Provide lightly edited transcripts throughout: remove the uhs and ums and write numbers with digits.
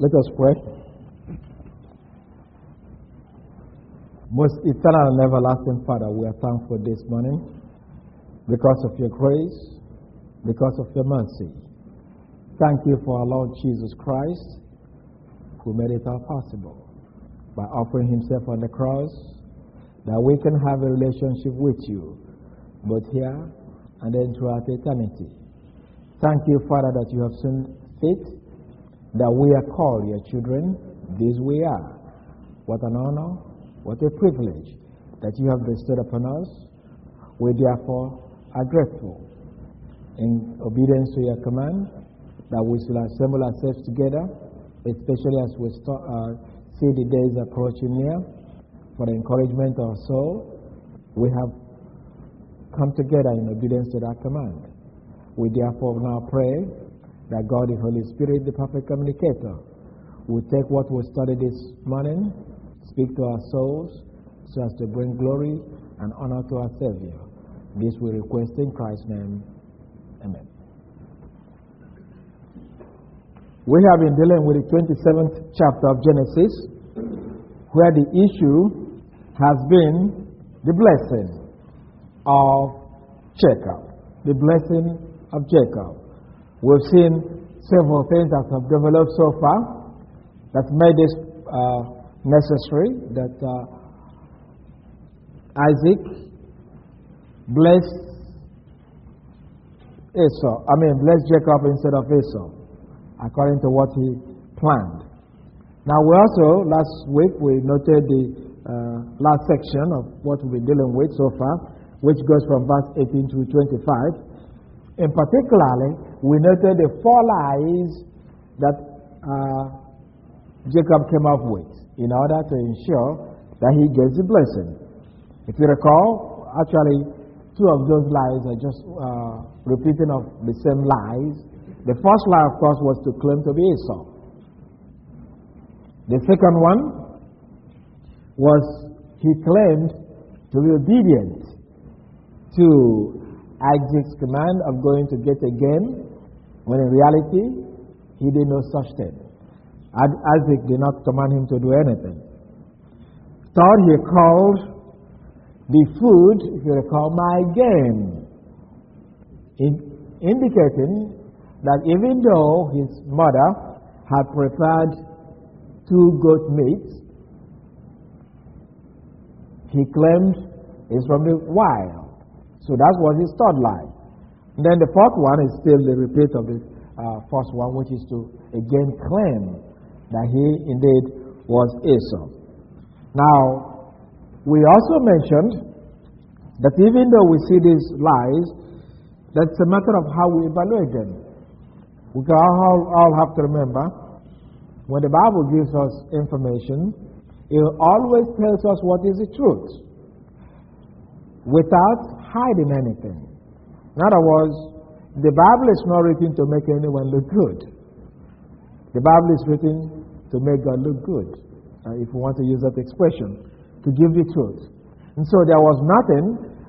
Let us pray. Most eternal and everlasting Father, we are thankful this morning because of your grace, because of your mercy. Thank you for our Lord Jesus Christ, who made it all possible by offering himself on the cross, that we can have a relationship with you, both here and then throughout eternity. Thank you, Father, that you have seen fit that we are called your children. This we are. What an honor, what a privilege that you have bestowed upon us. We therefore are grateful. In obedience to your command, that we shall assemble ourselves together, especially as we see the days approaching near, for the encouragement of our soul. We have come together in obedience to that command. We therefore now pray that God, the Holy Spirit, the perfect communicator, will take what we studied this morning, speak to our souls, so as to bring glory and honor to our Savior. This we request in Christ's name. Amen. We have been dealing with the 27th chapter of Genesis, where the issue has been the blessing of Jacob. The blessing of Jacob. We've seen several things that have developed so far that made this necessary, that Isaac blessed Jacob instead of Esau, according to what he planned. Now last week we noted the last section of what we've been dealing with so far, which goes from verse 18 to 25. In particularly, we noted the 4 lies that Jacob came up with in order to ensure that he gets the blessing. If you recall, actually, 2 of those lies are just repeating of the same lies. The first lie, of course, was to claim to be Esau. The second one was he claimed to be obedient to Isaac's command of going to get a game, when in reality, he did no such thing. Isaac did not command him to do anything. Third, he called the food, if you recall, my game, indicating that even though his mother had prepared 2 goat meats, he claimed it's from the wild. So that was his third lie. And then the fourth one is still the repeat of the first one, which is to again claim that he indeed was Esau. Now, we also mentioned that even though we see these lies, that's a matter of how we evaluate them. We all have to remember, when the Bible gives us information, it always tells us what is the truth, without hiding anything. In other words, the Bible is not written to make anyone look good. The Bible is written to make God look good, if we want to use that expression, to give the truth. And so there was nothing,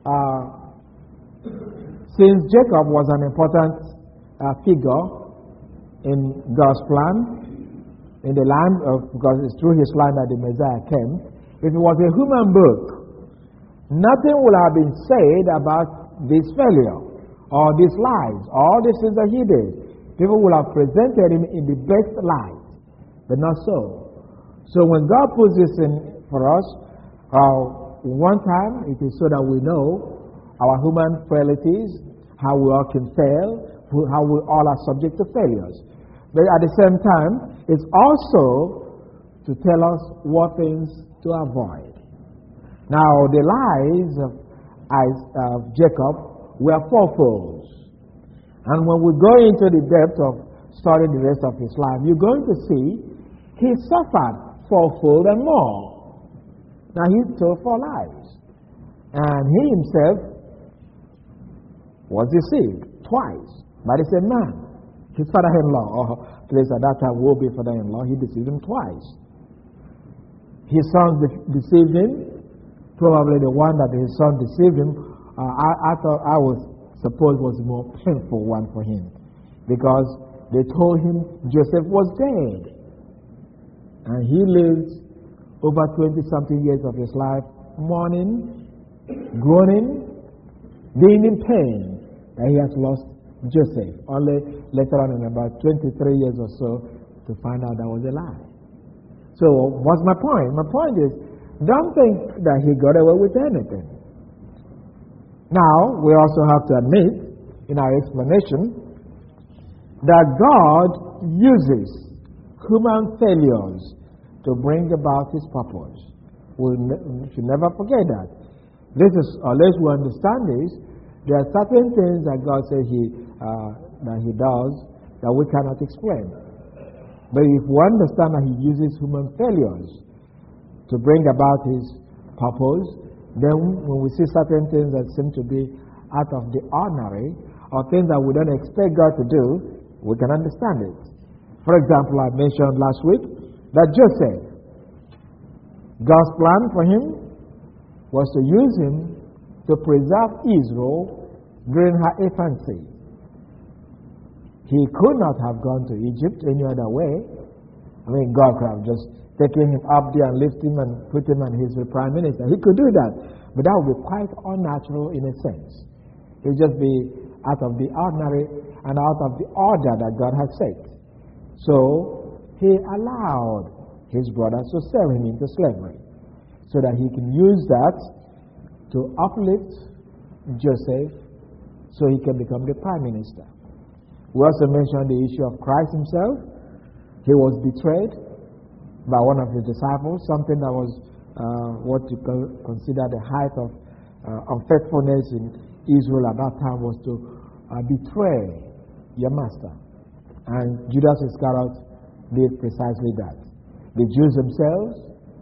since Jacob was an important figure in God's plan, in the land of, because it's through his land that the Messiah came, if it was a human book, nothing would have been said about this failure, or these lies, or these things that he did. People would have presented him in the best light, but not so. So when God puts this in for us, one time it is so that we know our human frailties, how we all can fail, how we all are subject to failures. But at the same time, it's also to tell us what things to avoid. Now, the lies of Jacob were fourfold. And when we go into the depth of studying the rest of his life, you're going to see he suffered fourfold and more. Now, he told 4 lies. And he himself was deceived twice by the same man. His father-in-law, or place at that time will be father-in-law, he deceived him twice. His sons deceived him. Probably the one that his son deceived him, I would suppose was the more painful one for him. Because they told him Joseph was dead. he lived over 20-something years of his life mourning, groaning, being in pain that he has lost Joseph. Only later on, in about 23 years or so, to find out that was a lie. So what's my point? My point is, don't think that he got away with anything. Now, we also have to admit in our explanation that God uses human failures to bring about his purpose. We should never forget that. This is, unless we understand this, there are certain things that God says that he does that we cannot explain. But if we understand that he uses human failures to bring about his purpose, then when we see certain things that seem to be out of the ordinary, or things that we don't expect God to do, we can understand it. For example, I mentioned last week that Joseph, God's plan for him was to use him to preserve Israel during her infancy. He could not have gone to Egypt any other way. I mean, God could have just taken him up there and lifted him and put him on his prime minister. He could do that. But that would be quite unnatural in a sense. It would just be out of the ordinary and out of the order that God has set. So he allowed his brothers to sell him into slavery so that he can use that to uplift Joseph so he can become the prime minister. We also mentioned the issue of Christ himself. He was betrayed by one of his disciples, something that was what you consider the height of unfaithfulness in Israel at that time, was to betray your master. And Judas Iscariot did precisely that. The Jews themselves,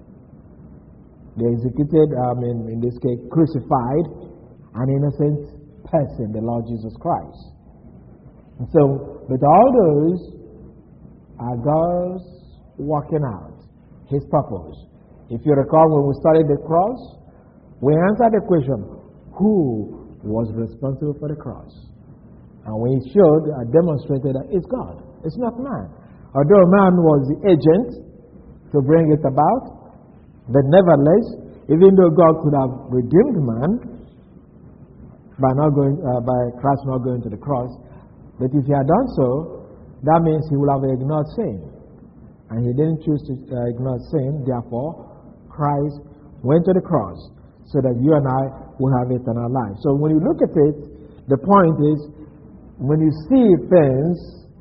they executed, in this case, crucified an innocent person, the Lord Jesus Christ. And so, with all those are God's working out his purpose. If you recall, when we studied the cross, we answered the question, who was responsible for the cross? And we showed and demonstrated that it's God, it's not man. Although man was the agent to bring it about, but nevertheless, even though God could have redeemed man by Christ not going to the cross, but if he had done so, that means he would have ignored sin. And he didn't choose to ignore sin. Therefore, Christ went to the cross so that you and I will have eternal life. So when you look at it, the point is, when you see things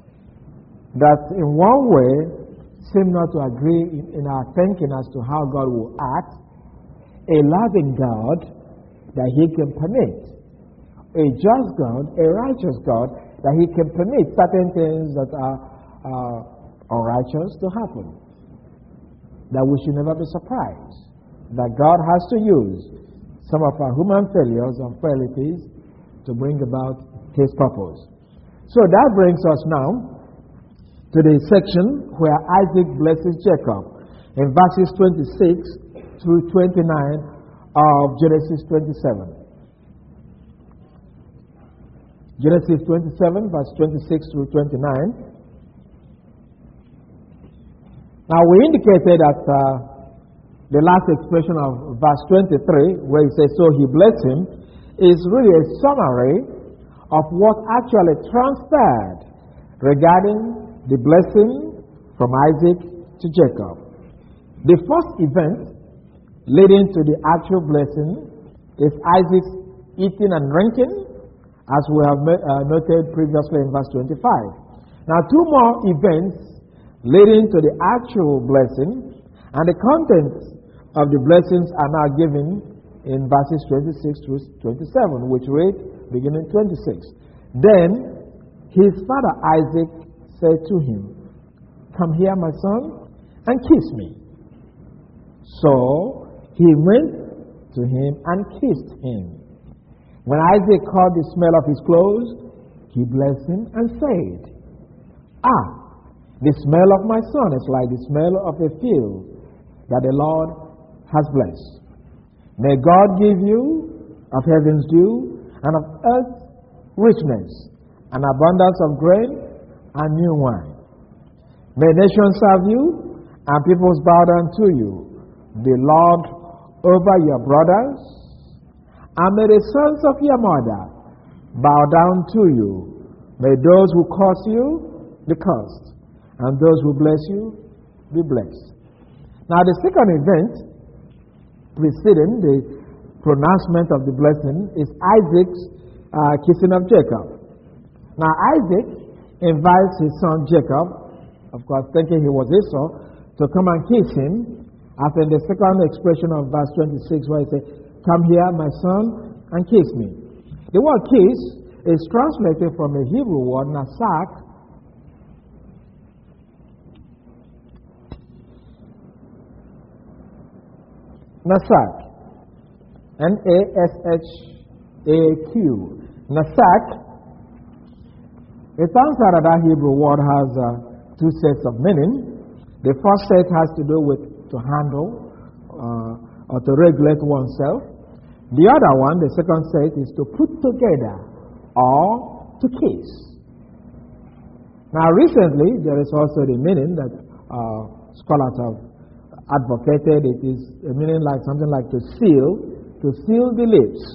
that in one way seem not to agree in our thinking as to how God will act, a loving God that he can permit, a just God, a righteous God, that he can permit certain things that are unrighteous to happen. That we should never be surprised that God has to use some of our human failures and frailties to bring about his purpose. So that brings us now to the section where Isaac blesses Jacob in verses 26 through 29 of Genesis 27. Genesis 27, verse 26 through 29. Now, we indicated that the last expression of verse 23, where he says, so he blessed him, is really a summary of what actually transpired regarding the blessing from Isaac to Jacob. The first event leading to the actual blessing is Isaac's eating and drinking, as we have noted previously in verse 25. Now, two more events leading to the actual blessing, and the contents of the blessings are now given in verses 26 through 27, which read, beginning 26. Then his father Isaac said to him, come here, my son, and kiss me. So he went to him and kissed him. When Isaac caught the smell of his clothes, he blessed him and said, the smell of my son is like the smell of a field that the Lord has blessed. May God give you of heaven's dew and of earth's richness, an abundance of grain and new wine. May nations serve you, and peoples bow down to you. Be Lord over your brothers, and may the sons of your mother bow down to you. May those who curse you be cursed, and those who bless you be blessed. Now the second event preceding the pronouncement of the blessing is Isaac's kissing of Jacob. Now Isaac invites his son Jacob, of course thinking he was Esau, to come and kiss him, as in the second expression of verse 26 where he says, "Come here, my son, and kiss me." The word kiss is translated from a Hebrew word, nasak. Nasak. N-A-S-H-A-Q. Nasak. It turns out that Hebrew word has two sets of meaning. The first set has to do with to handle or to regulate oneself. The other one, the second set, is to put together or to kiss. Now recently, there is also the meaning that scholars have advocated. It is a meaning like something like to seal the lips.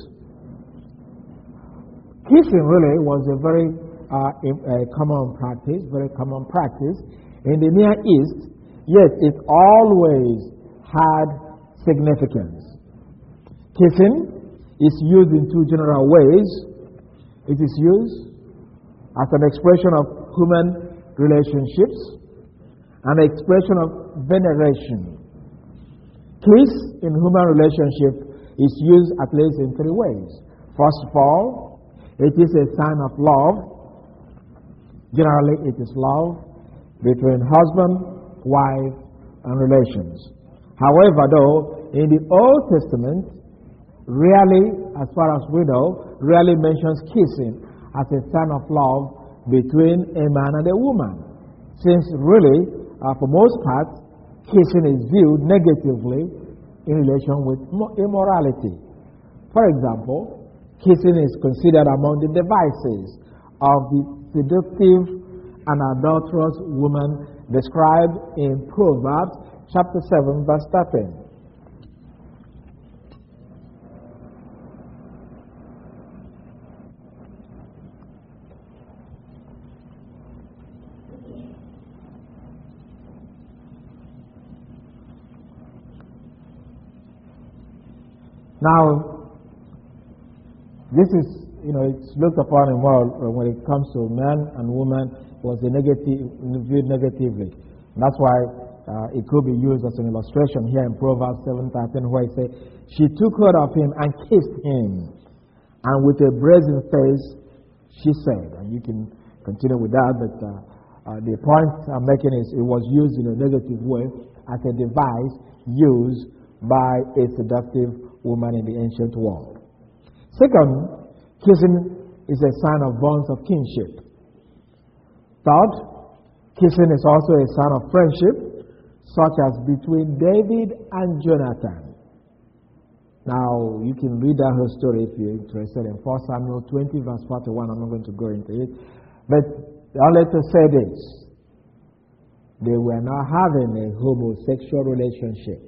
Kissing really was a very common practice in the Near East, yet it always had significance. Kissing is used in two general ways. It is used as an expression of human relationships, an expression of veneration. Kiss in human relationship is used at least in three ways. First of all, it is a sign of love. Generally, it is love between husband, wife, and relations. However, though, in the Old Testament, rarely, as far as we know, rarely mentions kissing as a sign of love between a man and a woman. Since really, for most part, kissing is viewed negatively in relation with immorality. For example, kissing is considered among the devices of the seductive and adulterous woman described in Proverbs chapter 7 verse 13. Now, this is, it's looked upon in world when it comes to man and woman was viewed negatively. And that's why it could be used as an illustration here in Proverbs 7:13, where it says, "She took hold of him and kissed him, and with a brazen face she said," and you can continue with that, but the point I'm making is it was used in a negative way as a device used by a seductive woman in the ancient world. Second, kissing is a sign of bonds of kinship. Third, kissing is also a sign of friendship, such as between David and Jonathan. Now, you can read that whole story if you're interested in 1 Samuel 20, verse 41. I'm not going to go into it. But only to say this, they were not having a homosexual relationship.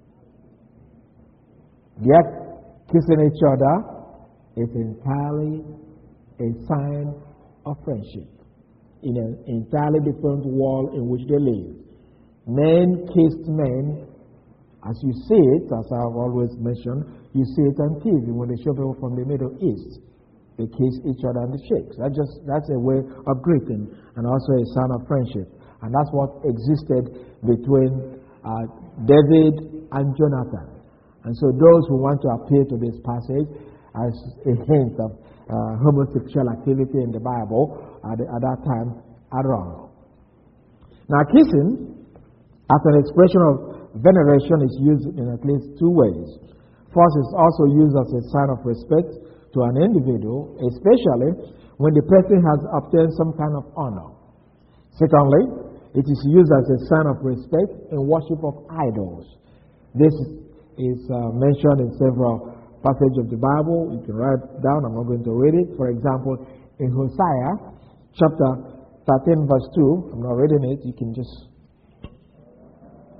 Yet, kissing each other is entirely a sign of friendship in an entirely different world in which they live. Men kissed men, as you see it, as I've always mentioned, you see it on TV when they show people from the Middle East. They kiss each other on the cheeks. That's a way of greeting and also a sign of friendship. And that's what existed between David and Jonathan. And so those who want to appeal to this passage as a hint of homosexual activity in the Bible at that time are wrong. Now, kissing as an expression of veneration is used in at least two ways. First, it's also used as a sign of respect to an individual, especially when the person has obtained some kind of honor. Secondly, it is used as a sign of respect in worship of idols. This is mentioned in several passages of the Bible. You can write it down. I'm not going to read it. For example, in Hosea chapter 13 verse 2, I'm not reading it. You can just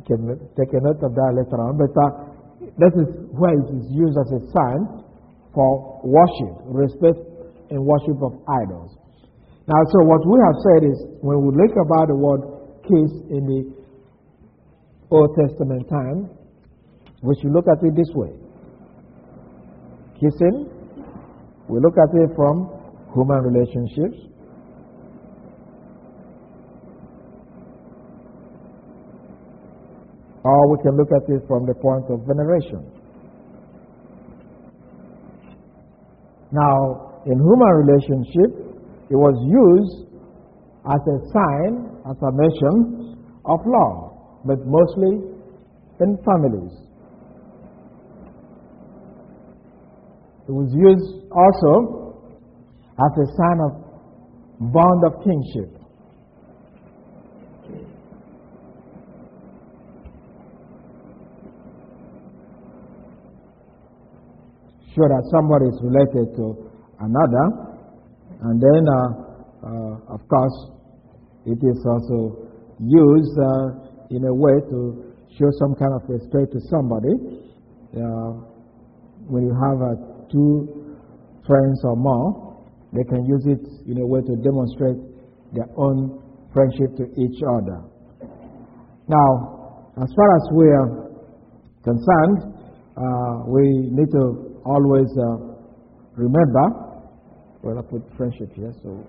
can take a note of that later on. But this is where it is used as a sign for worship, respect and worship of idols. Now, so what we have said is, when we look about the word kiss in the Old Testament time, we should look at it this way. Kissing, we look at it from human relationships. Or we can look at it from the point of veneration. Now, in human relationship, it was used as a sign, as I mentioned, of love, but mostly in families. It was used also as a sign of bond of kinship. Sure that somebody is related to another, and then, of course, it is also used in a way to show some kind of respect to somebody. When you have two friends or more, they can use it in a way to demonstrate their own friendship to each other. Now, as far as we are concerned, we need to always remember, well, I put friendship here, so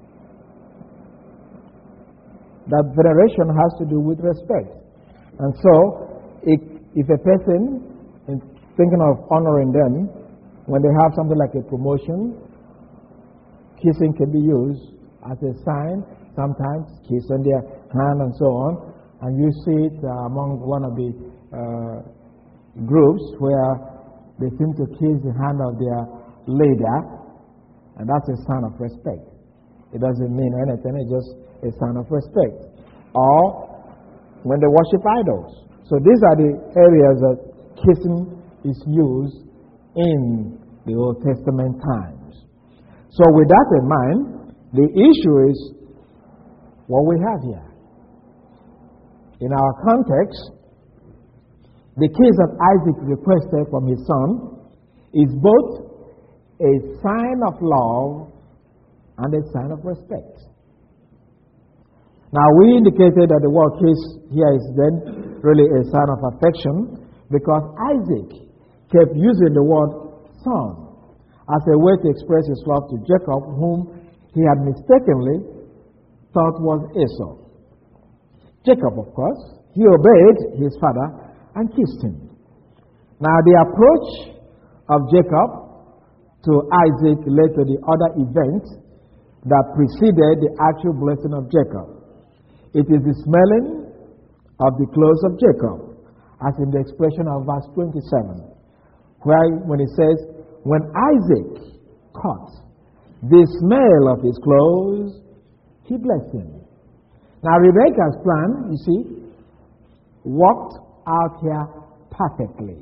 that veneration has to do with respect. And so, if a person is thinking of honoring them, when they have something like a promotion, kissing can be used as a sign, sometimes kiss on their hand and so on. And you see it among one of the groups where they seem to kiss the hand of their leader, and that's a sign of respect. It doesn't mean anything, it's just a sign of respect. Or when they worship idols. So these are the areas that kissing is used in the Old Testament times. So with that in mind, the issue is what we have here. In our context, the kiss that Isaac requested from his son is both a sign of love and a sign of respect. Now, we indicated that the word kiss here is then really a sign of affection, because Isaac kept using the word son as a way to express his love to Jacob, whom he had mistakenly thought was Esau. Jacob, of course, he obeyed his father and kissed him. Now, the approach of Jacob to Isaac led to the other event that preceded the actual blessing of Jacob. It is the smelling of the clothes of Jacob, as in the expression of verse 27, where when it says, when Isaac caught the smell of his clothes, he blessed him. Now, Rebekah's plan, you see, worked out here perfectly.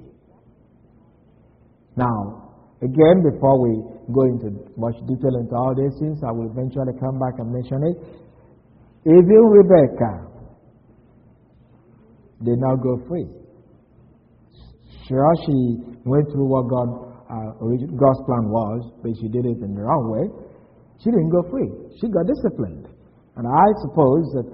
Now, again, before we go into much detail into all these things, I will eventually come back and mention it. Even Rebekah did not go free. Sure, she went through what God's plan was, but she did it in the wrong way. She didn't go free. She got disciplined. And I suppose that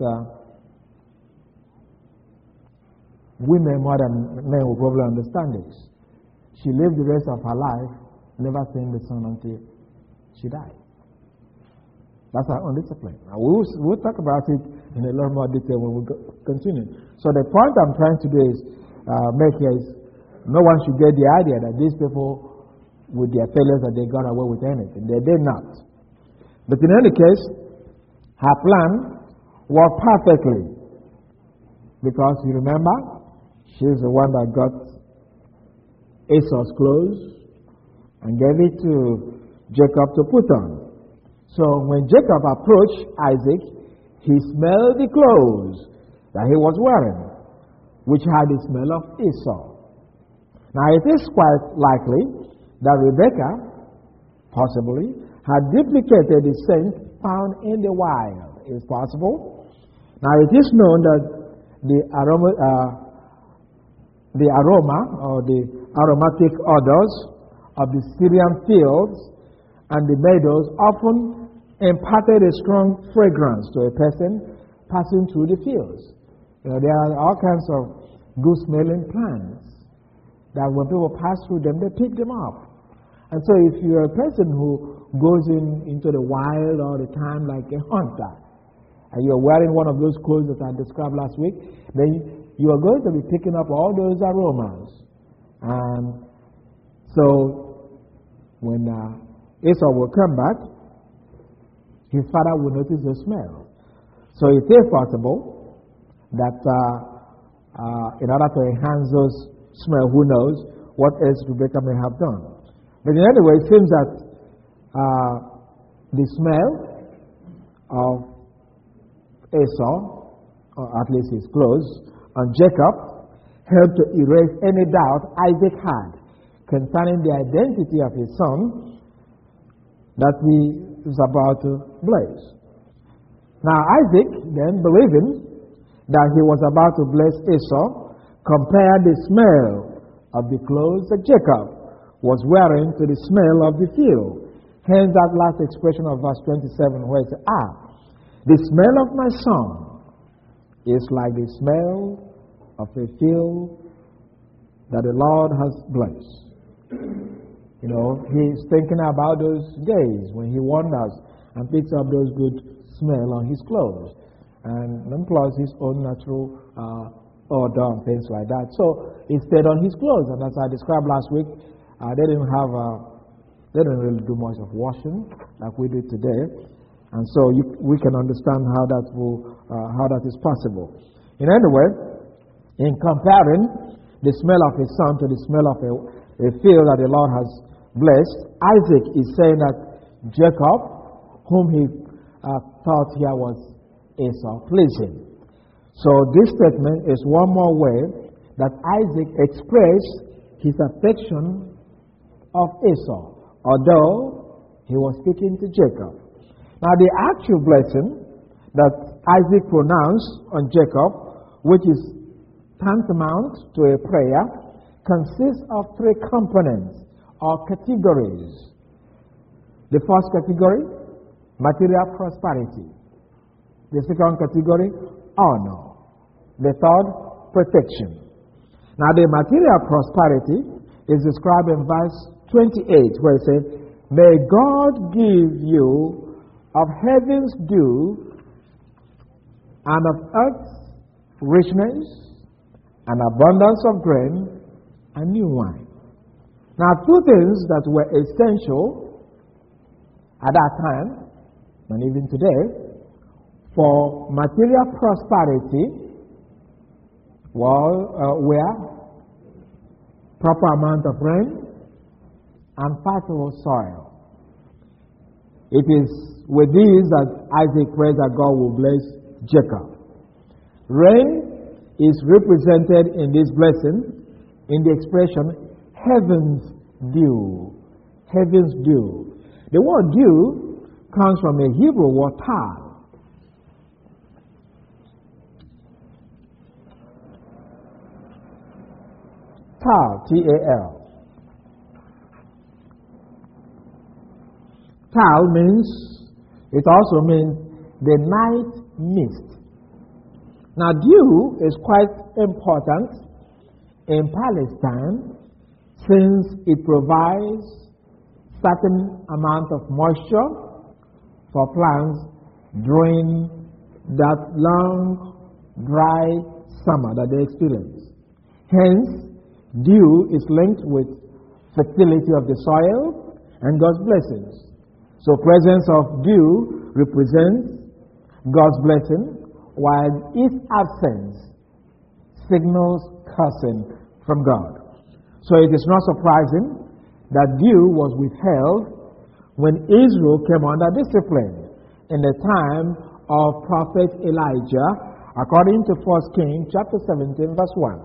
women more than men will probably understand this. She lived the rest of her life never seeing the sun until she died. That's our own discipline. Now, we'll talk about it in a lot more detail when we continue. So the point I'm trying to do is make here is no one should get the idea that these people, with their failures, that they got away with anything. They did not. But in any case, her plan worked perfectly. Because you remember, she's the one that got Esau's clothes and gave it to Jacob to put on. So when Jacob approached Isaac, he smelled the clothes that he was wearing, which had the smell of Esau. Now, it is quite likely that Rebekah, possibly, had duplicated the scent found in the wild. It's possible. Now, it is known that the the aroma or the aromatic odors of the Syrian fields and the meadows often imparted a strong fragrance to a person passing through the fields. There are all kinds of good smelling plants that when people pass through them, they pick them up. And so if you're a person who goes into the wild all the time like a hunter, and you're wearing one of those clothes that I described last week, then you are going to be picking up all those aromas. And so when Esau will come back, his father will notice the smell. So it is possible that in order to enhance those smell, who knows what else Rebecca may have done. But in any way, it seems that the smell of Esau, or at least his clothes, on Jacob helped to erase any doubt Isaac had concerning the identity of his son that he was about to bless. Now Isaac, then believing that he was about to bless Esau, compared the smell of the clothes that Jacob was wearing to the smell of the field. Hence that last expression of verse 27 where it says, the smell of my son is like the smell of a field that the Lord has blessed. He's thinking about those days when he wanders and picks up those good smell on his clothes, and then plus his own natural odor and things like that. So he stayed on his clothes, and as I described last week, they didn't really do much of washing like we do today, and so we can understand how that is possible. In any way, in comparing the smell of his son to the smell of a field that the Lord has blessed, Isaac is saying that Jacob, whom he thought here was Esau, pleased him. So this statement is one more way that Isaac expressed his affection of Esau, although he was speaking to Jacob. Now the actual blessing that Isaac pronounced on Jacob, which is tantamount to a prayer, consists of three components or categories. The first category, material prosperity. The second category, honor. The third, protection. Now the material prosperity is described in verse 28 where it says, may God give you of heaven's dew and of earth's richness and abundance of grain and new wine. Now two things that were essential at that time and even today for material prosperity were proper amount of rain and fertile soil. It is with these that Isaac prays that God will bless Jacob. Rain is represented in this blessing in the expression heaven's dew. Heaven's dew. The word dew comes from a Hebrew word tal. Tal, T-A-L. Tal it also means the night mist. Now dew is quite important in Palestine since it provides certain amount of moisture for plants during that long dry summer that they experience. Hence, dew is linked with fertility of the soil and God's blessings. So presence of dew represents God's blessing, while its absence signals cursing from God. So it is not surprising that dew was withheld when Israel came under discipline in the time of prophet Elijah, according to 1 Kings chapter 17, verse 1.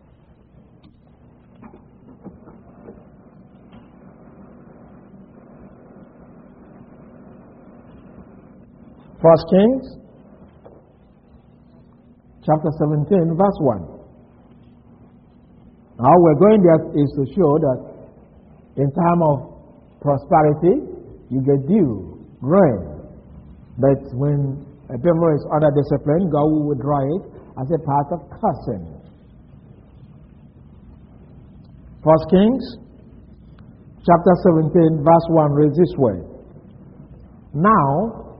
1 Kings chapter 17, verse 1. Now we're going there is to show that in time of prosperity, you get dew, rain. But when a people is under discipline, God will withdraw it as a part of cursing. 1 Kings chapter 17 verse 1 reads this way. Now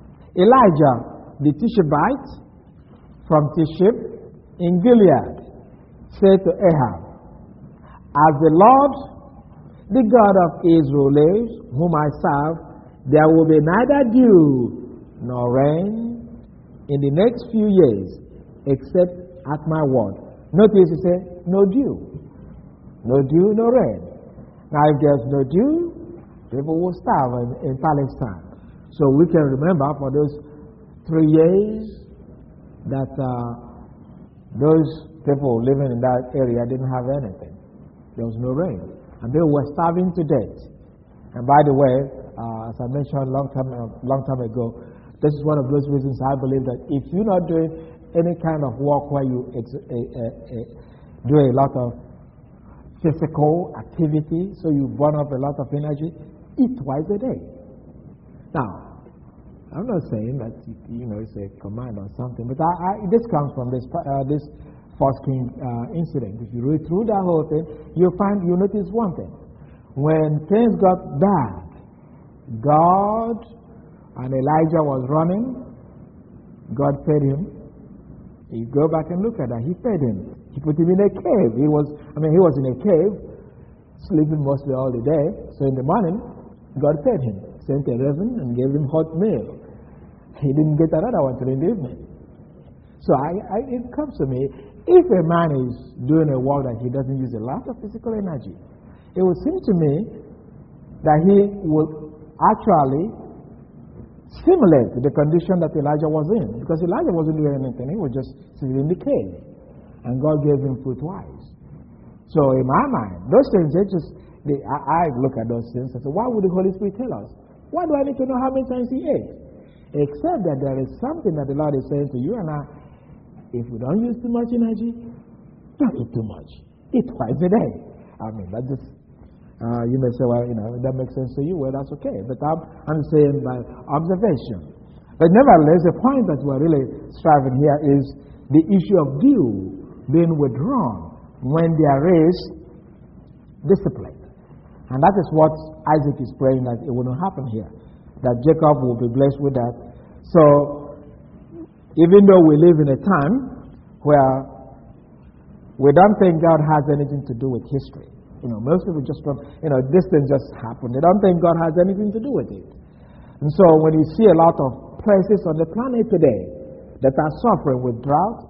Elijah the Tishbite from Tishbe in Gilead said to Ahab, as the Lord, the God of Israel lives, whom I serve, there will be neither dew nor rain in the next few years, except at my word. Notice he said, no dew. No dew, no rain. Now if there's no dew, people will starve in Palestine. So we can remember for those 3 years that those people living in that area didn't have anything. There was no rain. And they were starving to death. And by the way, as I mentioned a long time ago, this is one of those reasons I believe that if you're not doing any kind of work where you do a lot of physical activity, so you burn up a lot of energy, eat twice a day. Now, I'm not saying that it's a command or something, but this comes from this First King incident. If you read through that whole thing, you notice one thing. When things got bad, God and Elijah was running. God fed him. You go back and look at that. He fed him. He put him in a cave. He was in a cave, sleeping mostly all the day. So in the morning, God fed him, sent a raven and gave him hot meal. He didn't get another one till in the evening. So it comes to me, if a man is doing a work that he doesn't use a lot of physical energy, it would seem to me that he will actually simulate the condition that Elijah was in. Because Elijah wasn't doing anything. He was just sitting in the cave. And God gave him food twice. So in my mind, those things, I look at those things and say, why would the Holy Spirit tell us? Why do I need to know how many times he ate? Except that there is something that the Lord is saying to you and I. If we don't use too much energy, don't eat too much. Eat twice a day. I mean, that just, you may say, well, that makes sense to you. Well, that's okay. But I'm saying by observation. But nevertheless, the point that we're really striving here is the issue of dew being withdrawn when there is discipline. And that is what Isaac is praying that it will not happen here. That Jacob will be blessed with that. So, even though we live in a time where we don't think God has anything to do with history. Most people just don't, this thing just happened. They don't think God has anything to do with it. And so when you see a lot of places on the planet today that are suffering with drought,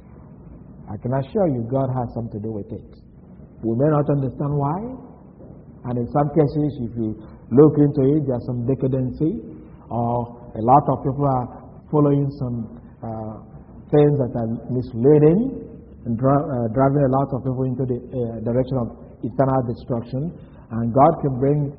I can assure you God has something to do with it. We may not understand why. And in some cases, if you look into it, there's some decadency, or a lot of people are following some things that are misleading and driving a lot of people into the direction of eternal destruction. And God can bring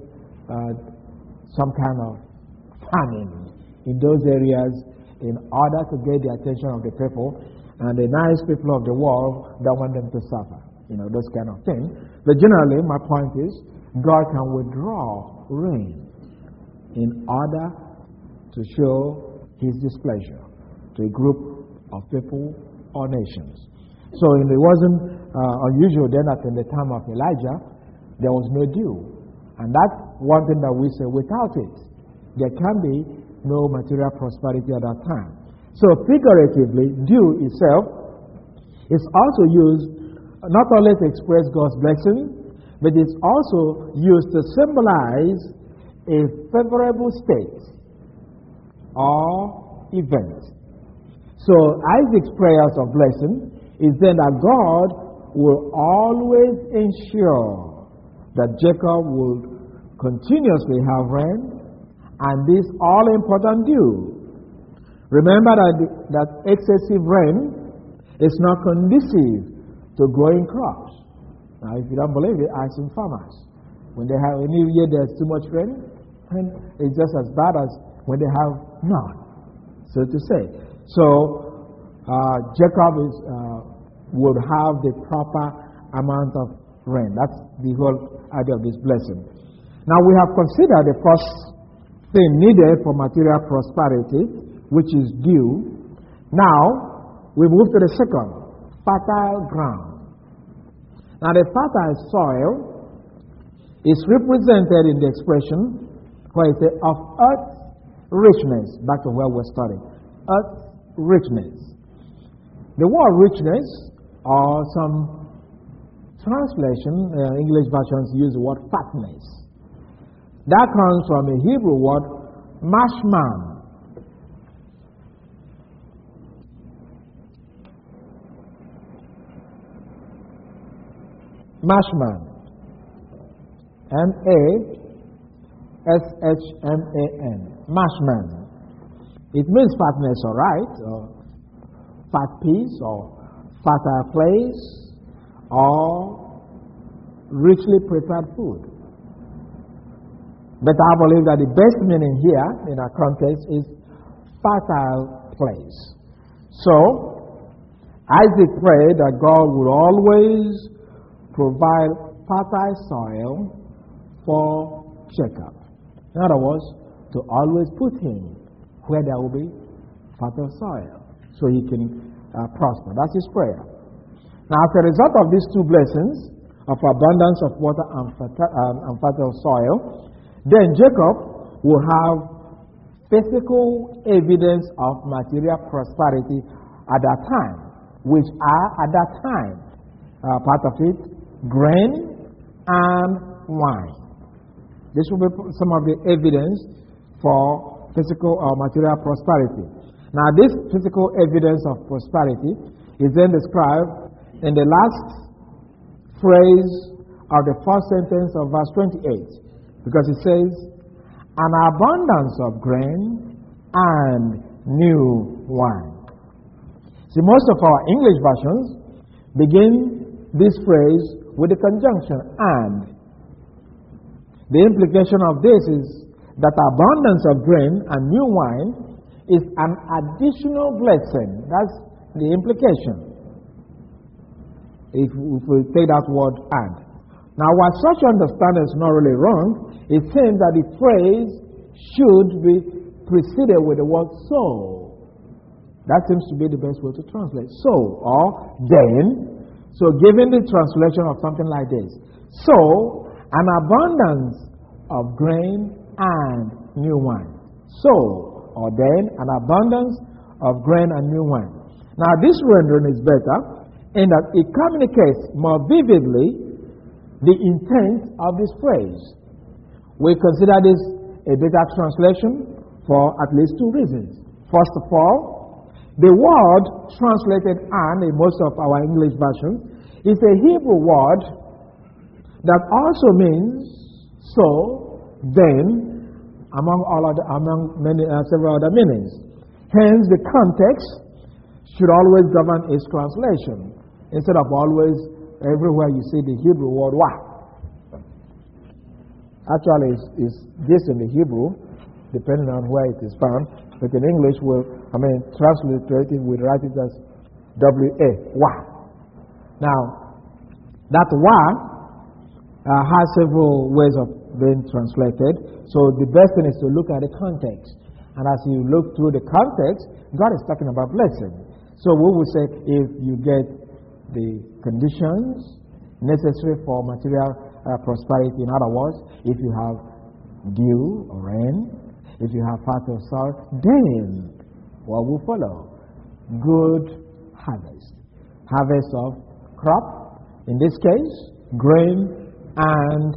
some kind of famine in those areas in order to get the attention of the people. And the nice people of the world don't want them to suffer. Those kind of things. But generally, my point is, God can withdraw rain in order to show his displeasure to a group of people or nations. So it wasn't unusual then that in the time of Elijah, there was no dew. And that's one thing that we say, without it, there can be no material prosperity at that time. So figuratively, dew itself is also used not only to express God's blessing, but it's also used to symbolize a favorable state or event. So Isaac's prayers of blessing is then that God will always ensure that Jacob will continuously have rain and this all-important dew. Remember that excessive rain is not conducive to growing crops. Now, if you don't believe it, ask some farmers. When they have any year there's too much rain, and it's just as bad as when they have none, so to say. So Jacob would have the proper amount of rain. That's the whole idea of this blessing. Now we have considered the first thing needed for material prosperity, which is dew. Now we move to the second, fertile ground. Now the fertile soil is represented in the expression where it says of earth richness. Back to where we're studying. Earth richness. The word richness, or some translation, English versions use the word fatness. That comes from a Hebrew word, mashman. Mashman. M-A-S-H-M-A-N. Mashman. It means fatness, all right, or fat piece, or fertile place, or richly prepared food. But I believe that the best meaning here in our context is fertile place. So, Isaac prayed that God would always provide fertile soil for Jacob. In other words, to always put him where there will be fertile soil so he can prosper. That's his prayer. Now, as a result of these two blessings of abundance of water and fertile soil, then Jacob will have physical evidence of material prosperity at that time, which are at that time, part of it, grain and wine. This will be some of the evidence for physical or material prosperity. Now, this physical evidence of prosperity is then described in the last phrase of the first sentence of verse 28. Because it says, an abundance of grain and new wine. See, most of our English versions begin this phrase with the conjunction and. The implication of this is that abundance of grain and new wine is an additional blessing. That's the implication. If we take that word and. Now, while such understanding is not really wrong, it seems that the phrase should be preceded with the word so. That seems to be the best way to translate. So, or then. So, given the translation of something like this. So, an abundance of grain and new wine. So, or then, an abundance of grain and new wine. Now, this rendering is better in that it communicates more vividly the intent of this phrase. We consider this a better translation for at least two reasons. First of all, the word translated "and" in most of our English versions is a Hebrew word that also means so, then, among several other meanings. Hence, the context should always govern its translation instead of always. Everywhere you see the Hebrew word wa. Actually, it's this in the Hebrew, depending on where it is found. But in English, transliterate it, we write it as W-A, wa. Now, that wa has several ways of being translated. So the best thing is to look at the context. And as you look through the context, God is talking about blessing. So we will say, if you get the conditions necessary for material prosperity. In other words, if you have dew or rain, if you have fertile soil, then what will follow? Good harvest. Harvest of crop, in this case, grain and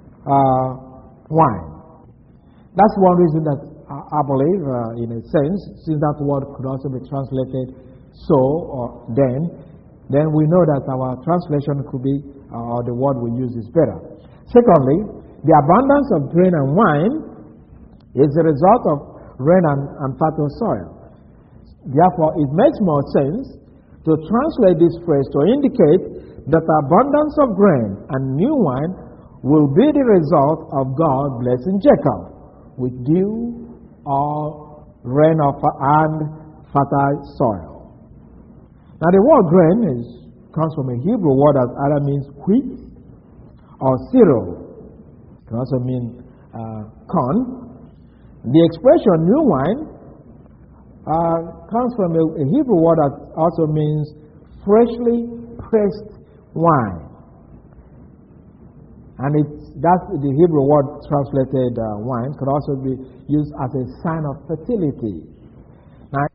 wine. That's one reason that I believe, in a sense, since that word could also be translated so or then we know that our translation could be, or the word we use is better. Secondly, the abundance of grain and wine is the result of rain and fertile soil. Therefore, it makes more sense to translate this phrase to indicate that the abundance of grain and new wine will be the result of God blessing Jacob with dew or rain and fertile soil. Now, the word grain is comes from a Hebrew word that either means wheat or cereal. It can also mean corn. The expression new wine comes from a Hebrew word that also means freshly pressed wine. And that's the Hebrew word translated wine could also be used as a sign of fertility. Now,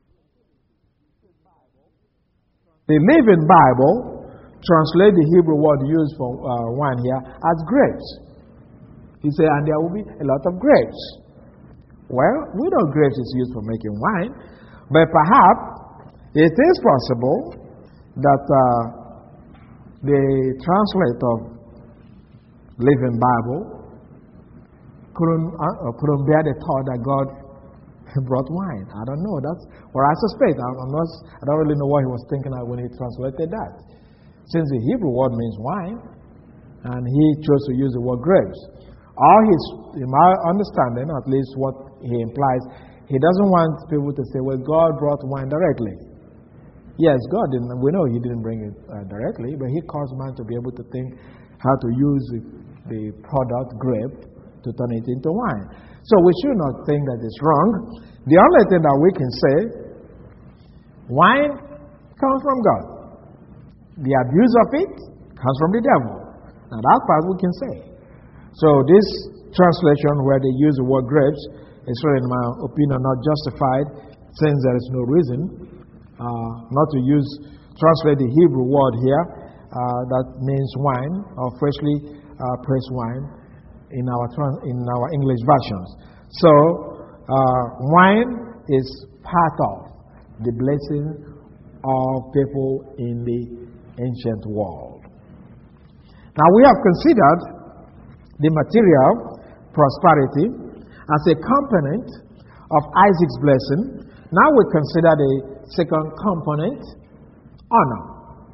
the Living Bible translates the Hebrew word used for wine here as grapes. He said, and there will be a lot of grapes. Well, we know grapes is used for making wine, but perhaps it is possible that the translator of Living Bible couldn't bear the thought that God brought wine. I don't know. That's what I suspect. I don't really know what he was thinking of when he translated that. Since the Hebrew word means wine, and he chose to use the word grapes. In my understanding, at least what he implies, he doesn't want people to say, well, God brought wine directly. Yes, God didn't. We know he didn't bring it directly, but he caused man to be able to think how to use the product grape to turn it into wine. So we should not think that it's wrong. The only thing that we can say, wine comes from God. The abuse of it comes from the devil. Now that part we can say. So this translation where they use the word grapes is really, in my opinion, not justified, since there is no reason not to translate the Hebrew word here that means wine or freshly pressed wine in our English versions. So wine is part of the blessing of people in the ancient world. Now we have considered the material prosperity as a component of Isaac's blessing. Now we consider the second component, honor.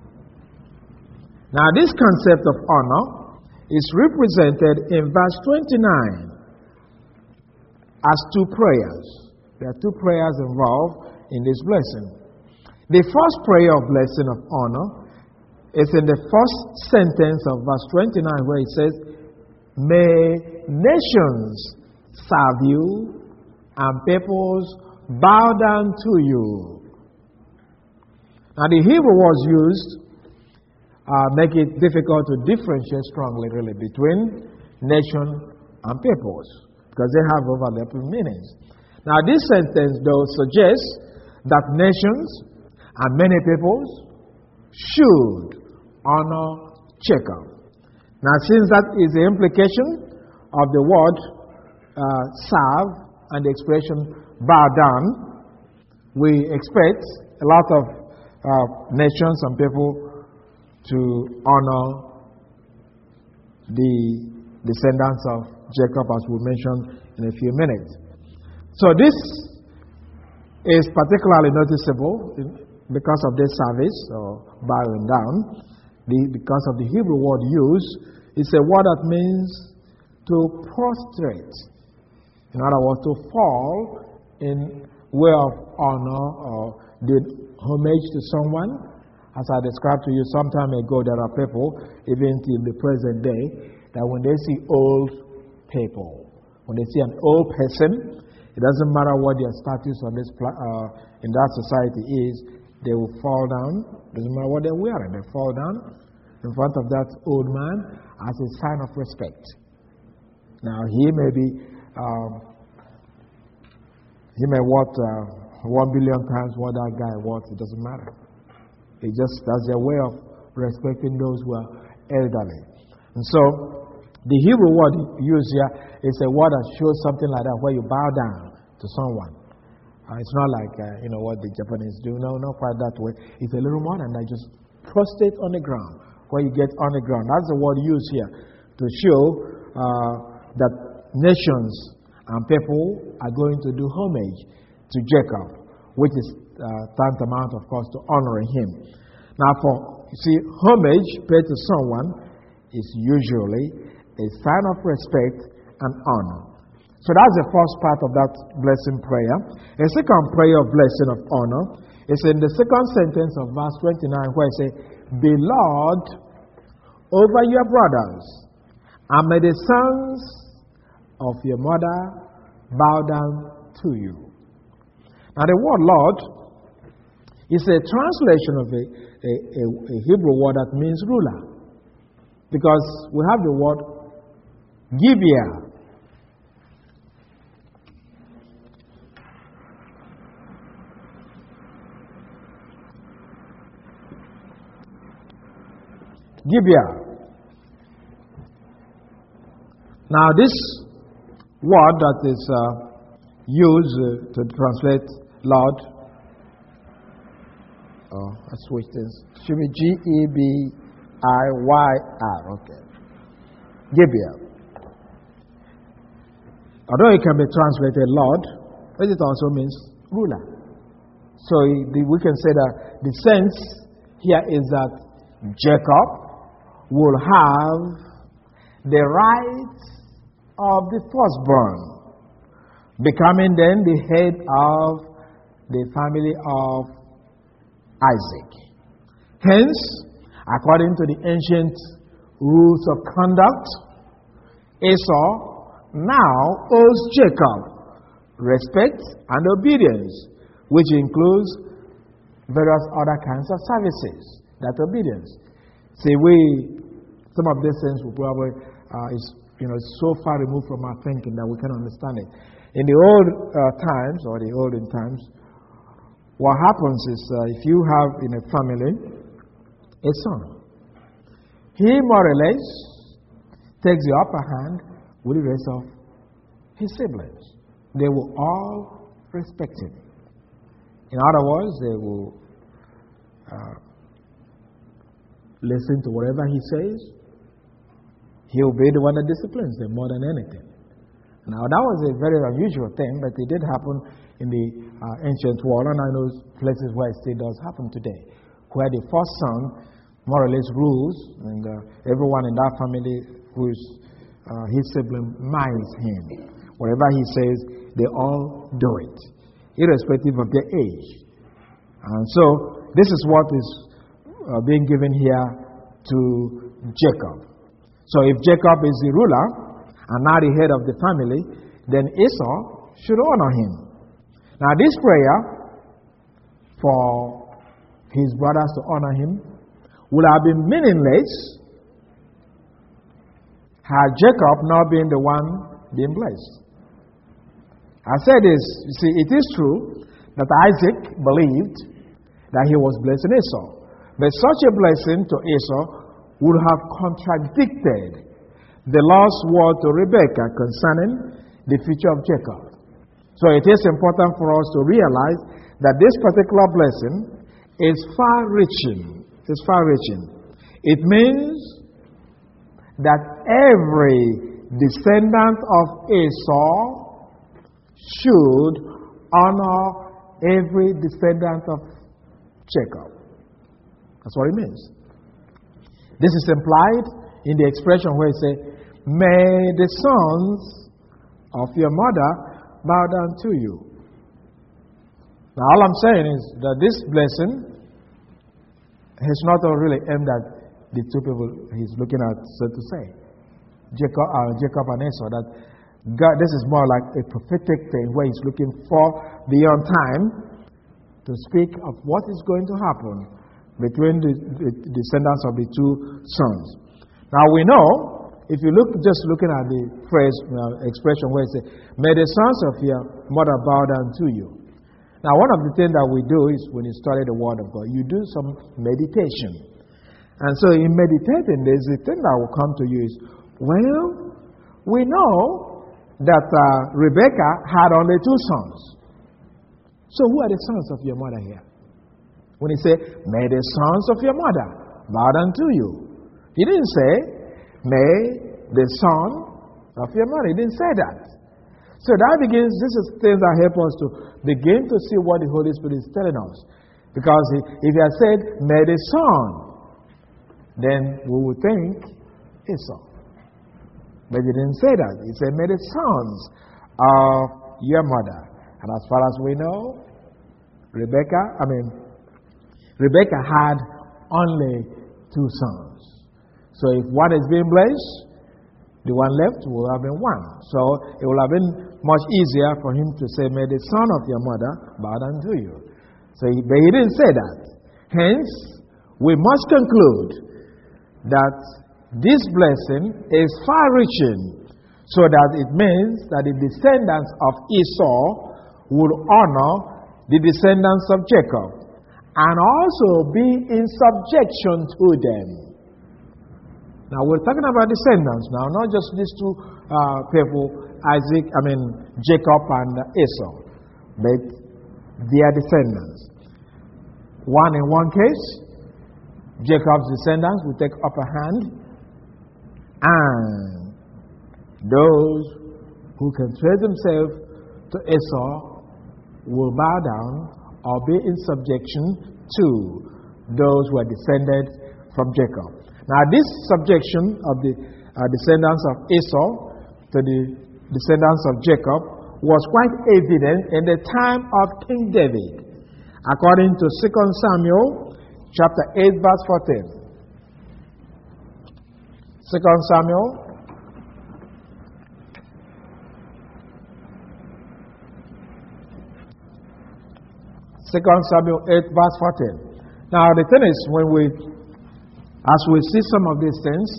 Now this concept of honor is represented in verse 29 as two prayers. There are two prayers involved in this blessing. The first prayer of blessing of honor is in the first sentence of verse 29 where it says, may nations serve you and peoples bow down to you. Now the Hebrew words used make it difficult to differentiate strongly really between nation and peoples because they have overlapping meanings. Now this sentence though suggests that nations and many peoples should honor Jacob. Now, since that is the implication of the word serve and the expression bow down, we expect a lot of nations and people to honor the descendants of Jacob, as we mentioned in a few minutes. So this is particularly noticeable because of this service or bowing down. Because of the Hebrew word used, it's a word that means to prostrate. In other words, to fall in way of honor or did homage to someone. As I described to you some time ago, there are people, even till the present day, that when they see old people, when they see an old person, it doesn't matter what their status on this in that society is, they will fall down. Doesn't matter what they're wearing, they fall down in front of that old man as a sign of respect. Now he may be, he may worth 1 billion times what that guy worth. It doesn't matter. That's their way of respecting those who are elderly. And so the Hebrew word used here is a word that shows something like that, where you bow down to someone. It's not like, what the Japanese do. No, not quite that way. It's a little more than that. Just prostrate on the ground, where you get on the ground. That's the word used here to show that nations and people are going to do homage to Jacob, which is tantamount, of course, to honoring him. Now, homage paid to someone is usually a sign of respect and honor. So that's the first part of that blessing prayer. A second prayer of blessing of honor It's in the second sentence of verse 29 where it says, "Be Lord over your brothers, and may the sons of your mother bow down to you." Now the word Lord is a translation of a Hebrew word that means ruler. Because we have the word Gibeah. Gibeah. Now this word that is used to translate Lord, let's switch this. Should be G-E-B-I-Y-R. Okay. Gibeah. Although it can be translated Lord, it also means ruler. So we can say that the sense here is that Jacob will have the right of the firstborn, becoming then the head of the family of Isaac. Hence, according to the ancient rules of conduct, Esau now owes Jacob respect and obedience, which includes various other kinds of services. That obedience. See, some of these things will probably is so far removed from our thinking that we can understand it. In the old times, or the olden times, what happens is if you have in a family a son, he more or less takes the upper hand with the rest of his siblings. They will all respect him. In other words, they will listen to whatever he says. He'll be the one that disciplines them more than anything. Now, that was a very unusual thing, but it did happen in the ancient world, and I know places where it still does happen today, where the first son more or less rules, and everyone in that family who is his sibling minds him. Whatever he says, they all do it, irrespective of their age. And so, this is what is being given here to Jacob. So if Jacob is the ruler and now the head of the family, then Esau should honor him. Now this prayer for his brothers to honor him would have been meaningless had Jacob not been the one being blessed. I said this, you see, it is true that Isaac believed that he was blessing Esau. But such a blessing to Esau would have contradicted the Lord's word to Rebekah concerning the future of Jacob. So it is important for us to realize that this particular blessing is far-reaching. It's far-reaching. It means that every descendant of Esau should honor every descendant of Jacob. That's what it means. This is implied in the expression where it says, "May the sons of your mother bow down to you." Now, all I'm saying is that this blessing is not really aimed at the two people he's looking at, so to say, Jacob and Esau. That God, this is more like a prophetic thing where he's looking for beyond time to speak of what is going to happen between the descendants of the two sons. Now we know, if you just looking at the phrase, expression where it says, "May the sons of your mother bow down to you." Now one of the things that we do is when you study the Word of God, you do some meditation. And so in meditating, there's the thing that will come to you is, well, we know that Rebekah had only two sons. So who are the sons of your mother here? When he said, "May the sons of your mother bow down to you," he didn't say, "May the son of your mother." He didn't say that. So that begins, this is things that help us to begin to see what the Holy Spirit is telling us. Because if he had said, "May the son," then we would think Esau. But he didn't say that. He said, "May the sons of your mother." And as far as we know, Rebecca had only 2 sons. So if one is being blessed, the one left will have been one. So it will have been much easier for him to say, may the son of your mother bow down to you. But he didn't say that. Hence, we must conclude that this blessing is far-reaching, so that it means that the descendants of Esau would honor the descendants of Jacob and also be in subjection to them. Now we're talking about descendants now, not just these 2 people, Jacob and Esau, but their descendants. In one case, Jacob's descendants will take upper hand, and those who can trace themselves to Esau will bow down or be in subjection to those who are descended from Jacob. Now, this subjection of the descendants of Esau to the descendants of Jacob was quite evident in the time of King David, according to 2 Samuel chapter 8, verse 14. 2 Samuel Samuel 8, verse 14. Now, the thing is, as we see some of these things,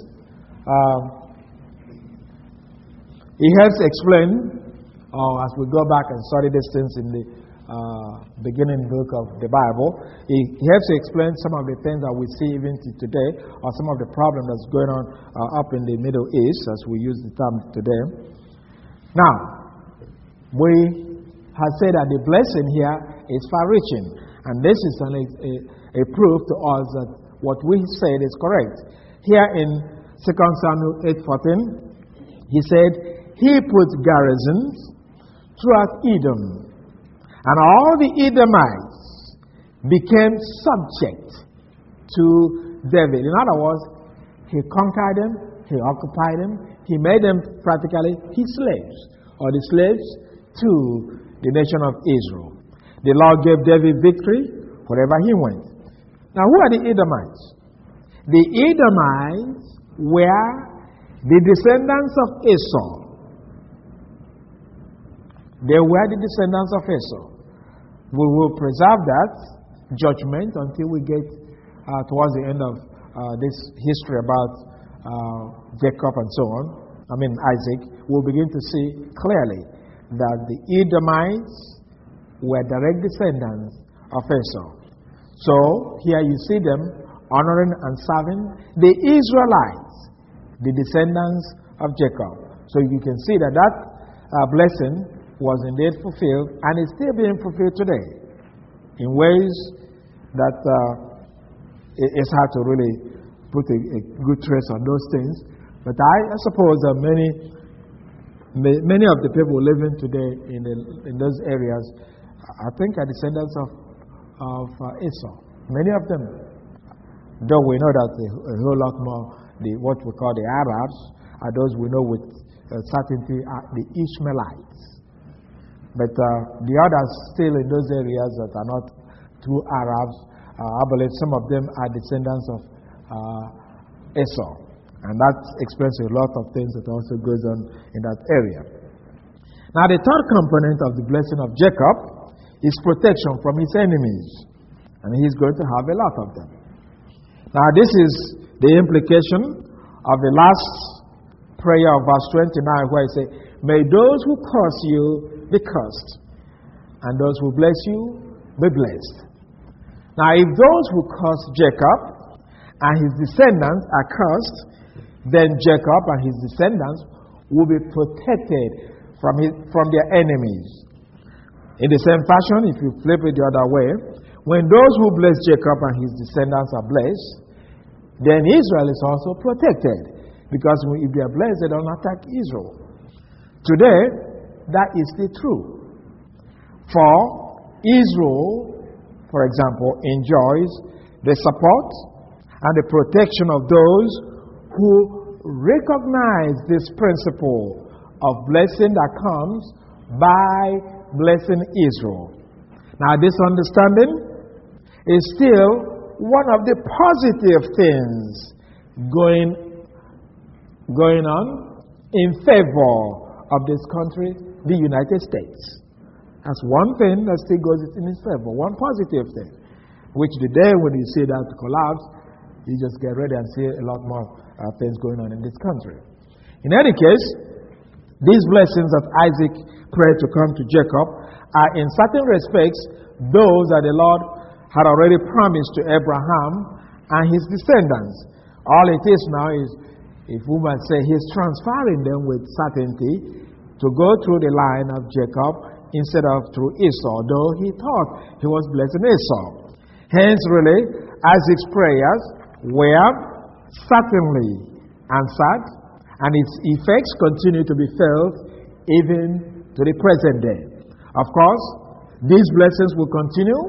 it helps explain, as we go back and study these things in the beginning book of the Bible, it helps to explain some of the things that we see even today, or some of the problems that's going on up in the Middle East, as we use the term today. Now, we have said that the blessing here is far-reaching, and this is a proof to us that what we said is correct. Here in 2 Samuel 8:14, he said, he put garrisons throughout Edom, and all the Edomites became subject to David. In other words, he conquered them, he occupied them, he made them practically his slaves, or the slaves to the nation of Israel. The Lord gave David victory wherever he went. Now, who are the Edomites? The Edomites were the descendants of Esau. They were the descendants of Esau. We will preserve that judgment until we get towards the end of this history about Jacob and so on. Isaac. We'll begin to see clearly that the Edomites were direct descendants of Esau. So here you see them honoring and serving the Israelites, the descendants of Jacob. So you can see that blessing was indeed fulfilled, and is still being fulfilled today in ways that it's hard to really put a good trace on those things. But I suppose that many of the people living today in those areas, I think, are descendants of Esau. Many of them. Though we know that a whole lot more, what we call the Arabs, are those we know with certainty are the Ishmaelites. But the others still in those areas that are not true Arabs, I believe some of them are descendants of Esau. And that explains a lot of things that also goes on in that area. Now, the third component of the blessing of Jacob is protection from his enemies. And he's going to have a lot of them. Now, this is the implication of the last prayer of verse 29, where he says, may those who curse you be cursed, and those who bless you be blessed. Now, if those who curse Jacob and his descendants are cursed, then Jacob and his descendants will be protected from their enemies. In the same fashion, if you flip it the other way, when those who bless Jacob and his descendants are blessed, then Israel is also protected, because if they are blessed, they don't attack Israel. Today, that is still true. For Israel, for example, enjoys the support and the protection of those who recognize this principle of blessing that comes by blessing Israel. Now, this understanding is still one of the positive things going on in favor of this country, the United States. That's one thing that still goes in his favor, one positive thing. Which the day when you see that collapse, you just get ready and see a lot more things going on in this country. In any case, these blessings that Isaac prayed to come to Jacob are in certain respects those that the Lord had already promised to Abraham and his descendants. All it is now is, if we might say, he's transferring them with certainty to go through the line of Jacob instead of through Esau, though he thought he was blessing Esau. Hence, really, Isaac's prayers were certainly answered, and its effects continue to be felt even to the present day. Of course, these blessings will continue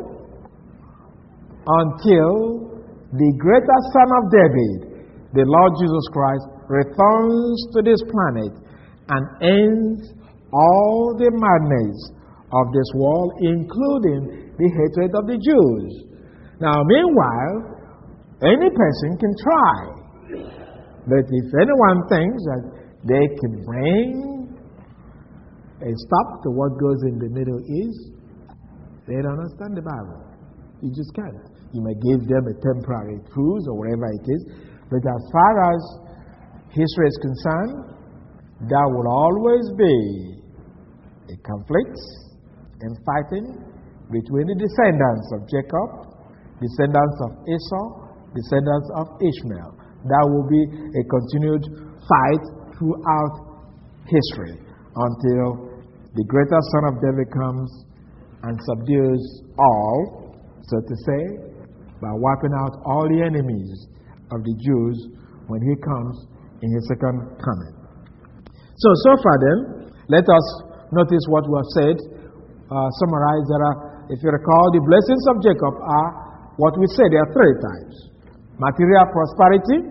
until the greater Son of David, the Lord Jesus Christ, returns to this planet and ends all the madness of this world, including the hatred of the Jews. Now, meanwhile, any person can try. But if anyone thinks that they can bring a stop to what goes in the Middle East, they don't understand the Bible. You just can't. You may give them a temporary truce or whatever it is, but as far as history is concerned, there will always be a conflict and fighting between the descendants of Jacob, descendants of Esau, descendants of Ishmael. There will be a continued fight throughout history until the greater Son of David comes and subdues all, so to say, by wiping out all the enemies of the Jews when he comes in his second coming. So far then, let us notice what we have said, summarize that, if you recall, the blessings of Jacob are what we say there are three types: material prosperity,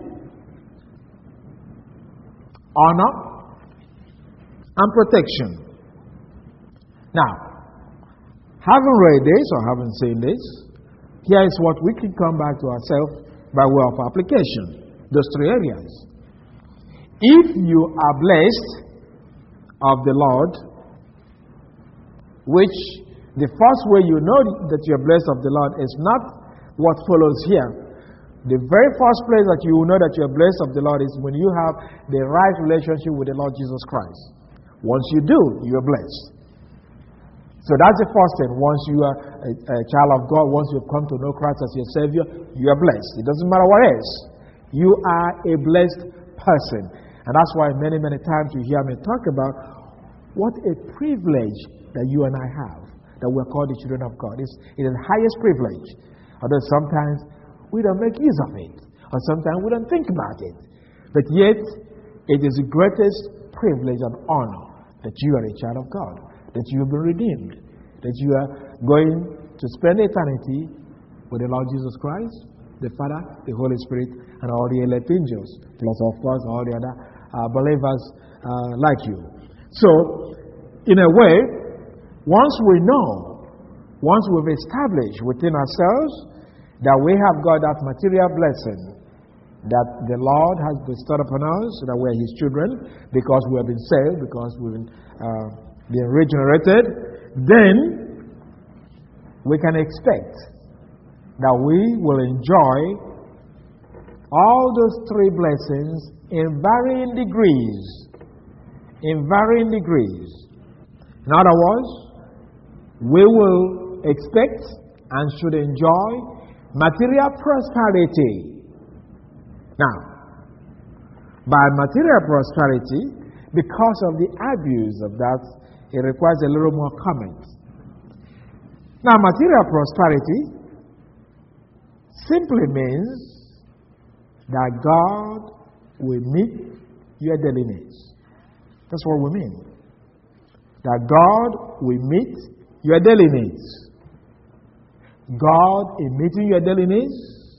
honor, and protection. Now, having read this or having seen this, here is what we can come back to ourselves by way of application. Those three areas. If you are blessed of the Lord, which the first way you know that you are blessed of the Lord is not what follows here. The very first place that you will know that you are blessed of the Lord is when you have the right relationship with the Lord Jesus Christ. Once you do, you are blessed. So that's the first thing. Once you are a child of God, once you've come to know Christ as your Savior, you are blessed. It doesn't matter what else. You are a blessed person. And that's why many, many times you hear me talk about what a privilege that you and I have, that we are called the children of God. It is the highest privilege. Although sometimes we don't make use of it, or sometimes we don't think about it. But yet, it is the greatest privilege and honor that you are a child of God, that you have been redeemed, that you are going to spend eternity with the Lord Jesus Christ, the Father, the Holy Spirit, and all the elect angels, plus, of course, all the other believers like you. So, in a way, once we know, once we've established within ourselves that we have got that material blessing that the Lord has bestowed upon us, that we are His children, because we have been saved, because we've been regenerated, then we can expect that we will enjoy all those three blessings in varying degrees. In varying degrees. In other words, we will expect and should enjoy material prosperity. Now, by material prosperity, because of the abuse of that, it requires a little more comment. Now, material prosperity simply means that God will meet your daily needs. That's what we mean. That God will meet your daily needs. God in meeting your daily needs,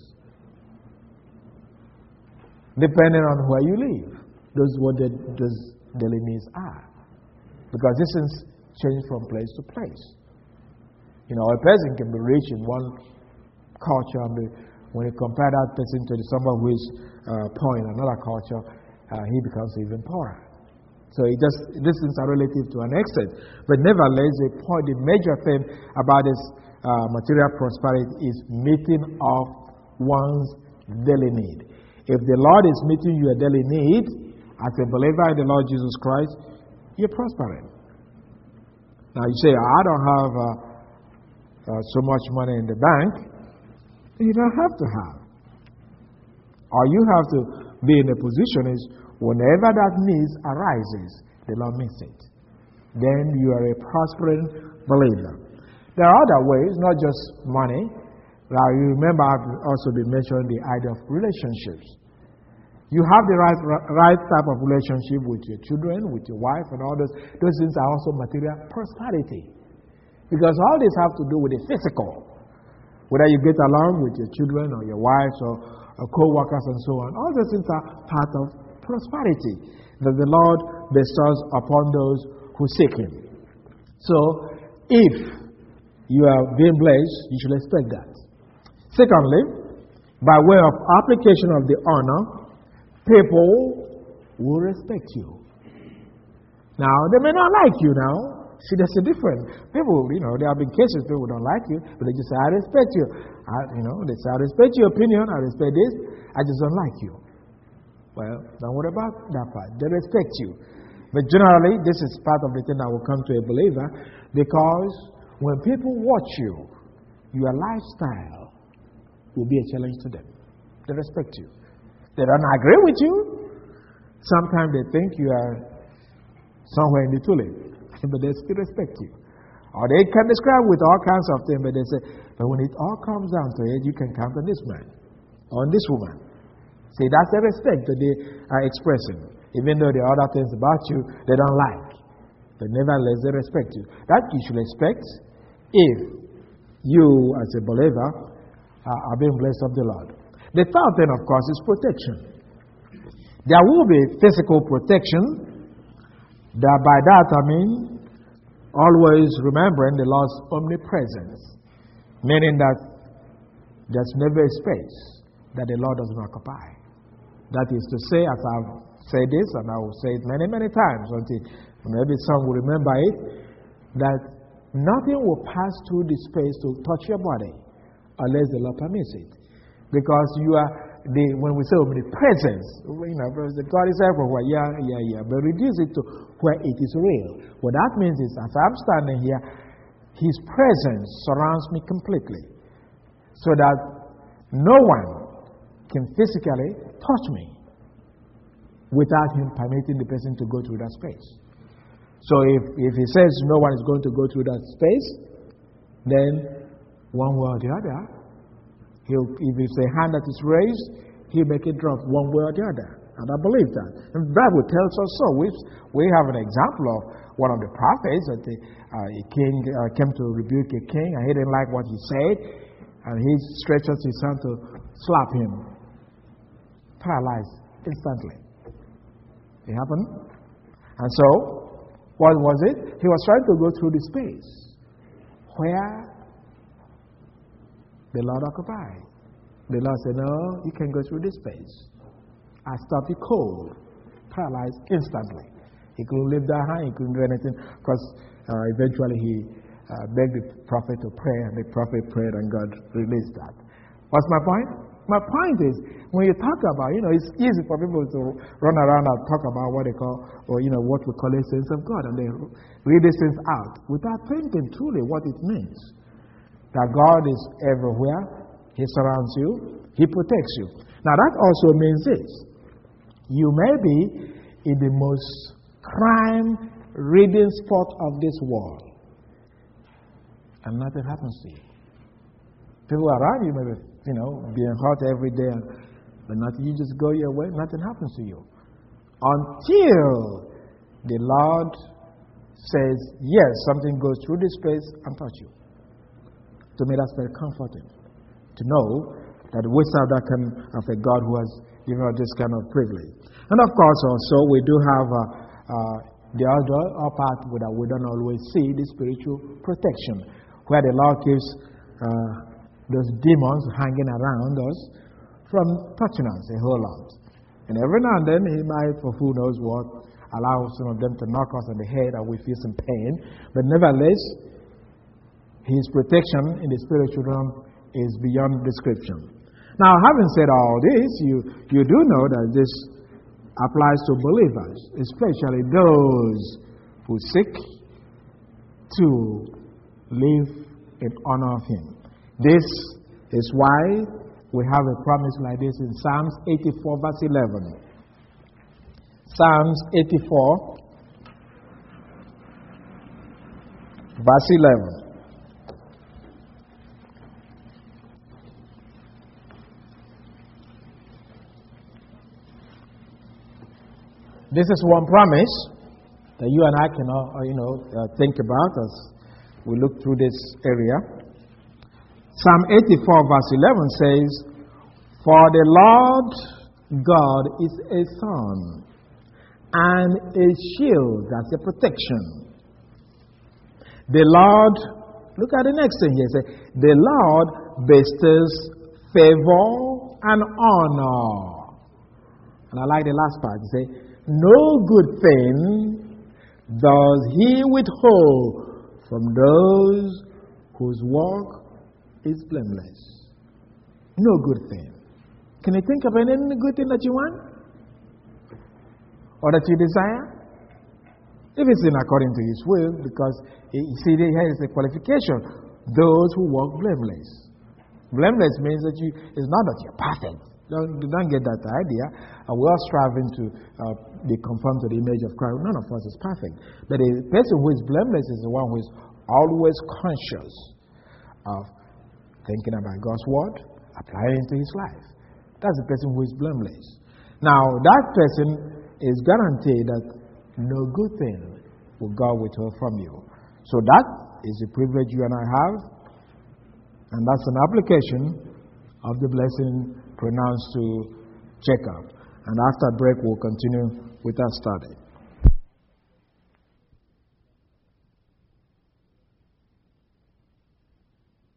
depending on where you live. Those what those daily needs are. Because this is changed from place to place. A person can be rich in one culture, and when you compare that person to someone who is poor in another culture, he becomes even poorer. So these things are relative to an extent. But nevertheless, the major thing about this material prosperity is meeting of one's daily need. If the Lord is meeting your daily need, as a believer in the Lord Jesus Christ, you're prospering. Now you say, I don't have so much money in the bank. You don't have to have. All you have to be in a position is whenever that need arises, the Lord meets it. Then you are a prospering believer. There are other ways, not just money. Now you remember I've also been mentioning the idea of relationships. You have the right type of relationship with your children, with your wife, and all those. Those things are also material prosperity. Because all this have to do with the physical. Whether you get along with your children or your wives or co-workers and so on. All those things are part of prosperity that the Lord bestows upon those who seek Him. So, if you are being blessed, you should expect that. Secondly, by way of application of the honor, people will respect you. Now, they may not like you now. See, there's a difference. People, there have been cases people don't like you, but they just say, I respect you. They say, I respect your opinion, I respect this, I just don't like you. Well, don't worry about that part. They respect you. But generally, this is part of the thing that will come to a believer, because when people watch you, your lifestyle will be a challenge to them. They respect you. They don't agree with you. Sometimes they think you are somewhere in the tulip, but they still respect you. Or they can describe with all kinds of things, but they say, but when it all comes down to it, you can count on this man, on this woman. See, that's the respect that they are expressing, even though there are other things about you they don't like. But nevertheless, they respect you. That you should expect if you, as a believer, are being blessed of the Lord. The third thing, of course, is protection. There will be physical protection. That by that I mean always remembering the Lord's omnipresence, meaning that there's never a space that the Lord doesn't occupy. That is to say, as I've said this, and I will say it many, many times until maybe some will remember it, that nothing will pass through the space to touch your body unless the Lord permits it. Because you are when we say omnipresence, God is everywhere, but reduce it to where it is real. What that means is, as I'm standing here, His presence surrounds me completely, so that no one can physically touch me without Him permitting the person to go through that space. So if He says no one is going to go through that space, then one way or the other, if it's a hand that is raised, He'll make it drop one way or the other. And I believe that. And the Bible tells us so. We have an example of one of the prophets that a king came to rebuke a king, and he didn't like what he said, and he stretched his hand to slap him. Paralyzed instantly. It happened. And so, what was it? He was trying to go through the space where the Lord occupied. The Lord said, no, you can go through this space. I stopped you cold, paralyzed instantly. He couldn't lift that hand, he couldn't do anything, because eventually he begged the prophet to pray, and the prophet prayed, and God released that. What's my point? My point is, when you talk about, it's easy for people to run around and talk about what they call, or what we call essence of God, and they read these things out without thinking truly what it means. That God is everywhere. He surrounds you. He protects you. Now that also means this. You may be in the most crime-ridden spot of this world, and nothing happens to you. People around you may be, being hurt every day, but nothing. You just go your way, nothing happens to you. Until the Lord says, yes, something goes through this space and touch you. To me, that's very comforting. To know that we serve that kind of a God who has given us this kind of privilege. And of course, also, we do have the other part that we don't always see, the spiritual protection, where the Lord keeps those demons hanging around us from touching us a whole lot. And every now and then, He might, for who knows what, allow some of them to knock us on the head and we feel some pain. But nevertheless, His protection in the spiritual realm is beyond description. Now, having said all this, you do know that this applies to believers, especially those who seek to live in honor of Him. This is why we have a promise like this in Psalms 84, verse 11. Psalms 84, verse 11. This is one promise that you and I can think about as we look through this area. Psalm 84 verse 11 says, "For the Lord God is a sun and a shield," that's a protection. The Lord, look at the next thing here, say, "The Lord bestows favor and honor." And I like the last part, you say, "No good thing does He withhold from those whose walk is blameless." No good thing. Can you think of any good thing that you want? Or that you desire? If it's in according to His will, because you see, here is the qualification: those who walk blameless. Blameless means that it's not that you're perfect. Don't get that idea. We're all striving to be conformed to the image of Christ. None of us is perfect. But a person who is blameless is the one who is always conscious of thinking about God's word, applying it to his life. That's the person who is blameless. Now, that person is guaranteed that no good thing will God withhold from you. So that is a privilege you and I have, and that's an application of the blessing pronounced to Jacob. And after break, we'll continue with our study.